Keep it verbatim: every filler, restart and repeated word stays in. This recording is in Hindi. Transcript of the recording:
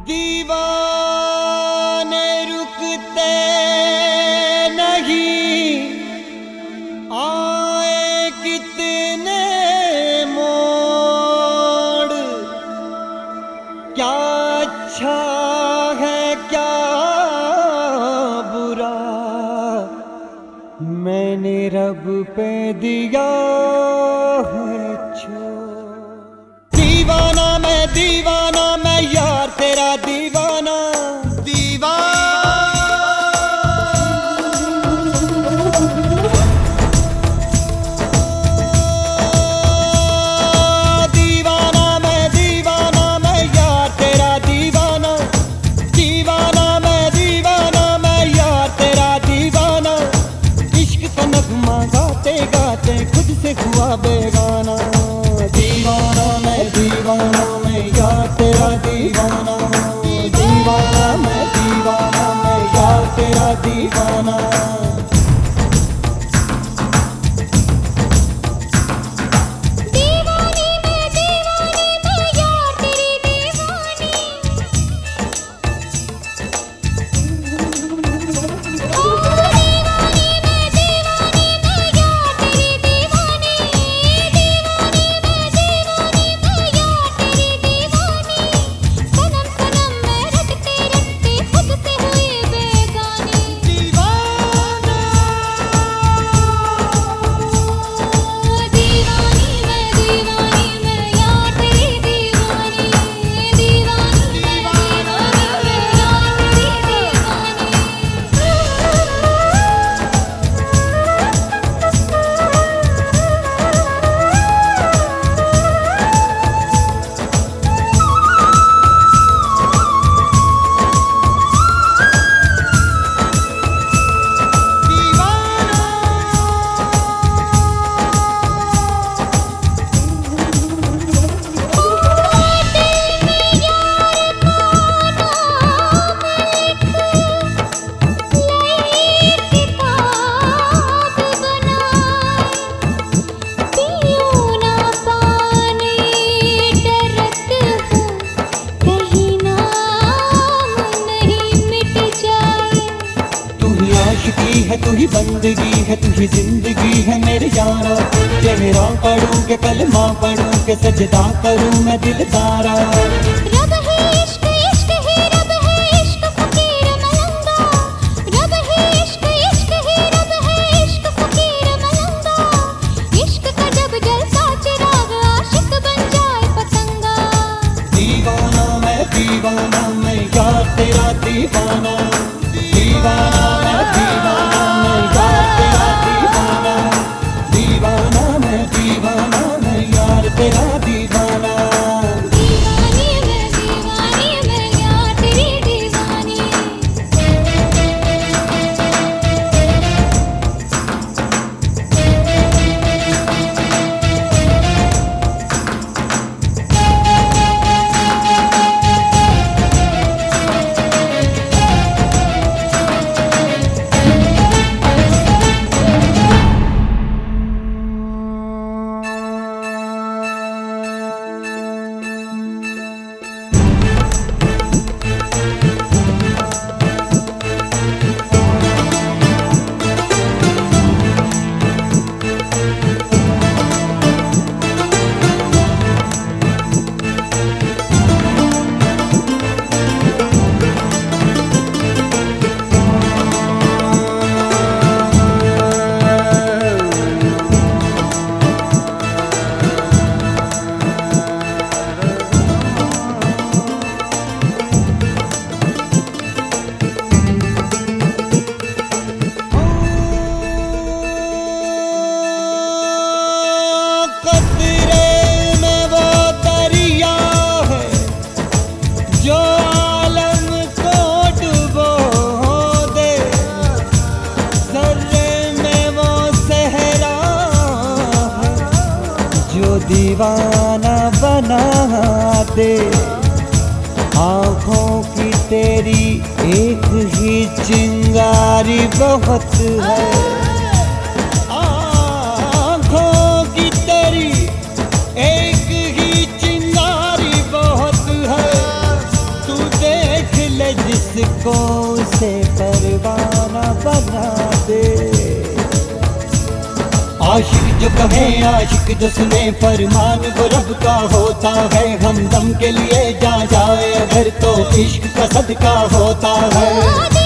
दीवाने रुकते नहीं, आए कितने मोड़, क्या अच्छा है क्या बुरा, मैंने रब पे दिया है छोड़। दीवाना मैं दीवाना मैं यार तेरा दीवाना, दीवाना मैं दीवाना मैं यार तेरा दीवाना, दीवाना मैं दीवाना मैं यार तेरा दीवाना। इश्क का नगमा गाते गाते खुद से हुआ बेगाना। दीवाना मैं दीवाना मैं यार तेरा दीवाना, दीवाना मैं दीवाना मैं यार तेरा दीवाना। है तू ही बंदगी है तू ही जिंदगी है मेरे यारा। चेहरा पढ़ूं के कलमा पढ़ूं के सजदा करूं मैं दिलदारा। रब है इश्क इश्क है रब है इश्क फकीर मलंगा, रब है इश्क इश्क है रब है इश्क फकीर मलंगा। इश्क का जब जलसा चिराग आशिक बन जाए पतंगा। दीवाना मैं दीवाना मैं यार तेरा दीवाना, दीवाना मैं दीवाना मैं यार तेरा दीवाना, दीवाना मैं दीवाना मैं यार तेरा दीवाना। दीवानी मैं दीवानी मैं यार तेरी दीवानी। दीवाना बना दे आँखों की तेरी एक ही चिंगारी बहुत है। आँखों की तेरी एक ही चिंगारी बहुत है। तू दे आशिक जो कहे आशिक जो सुने फरमान वो रब का होता है। हमदम के लिए जा जाए अगर तो इश्क का सदका होता है।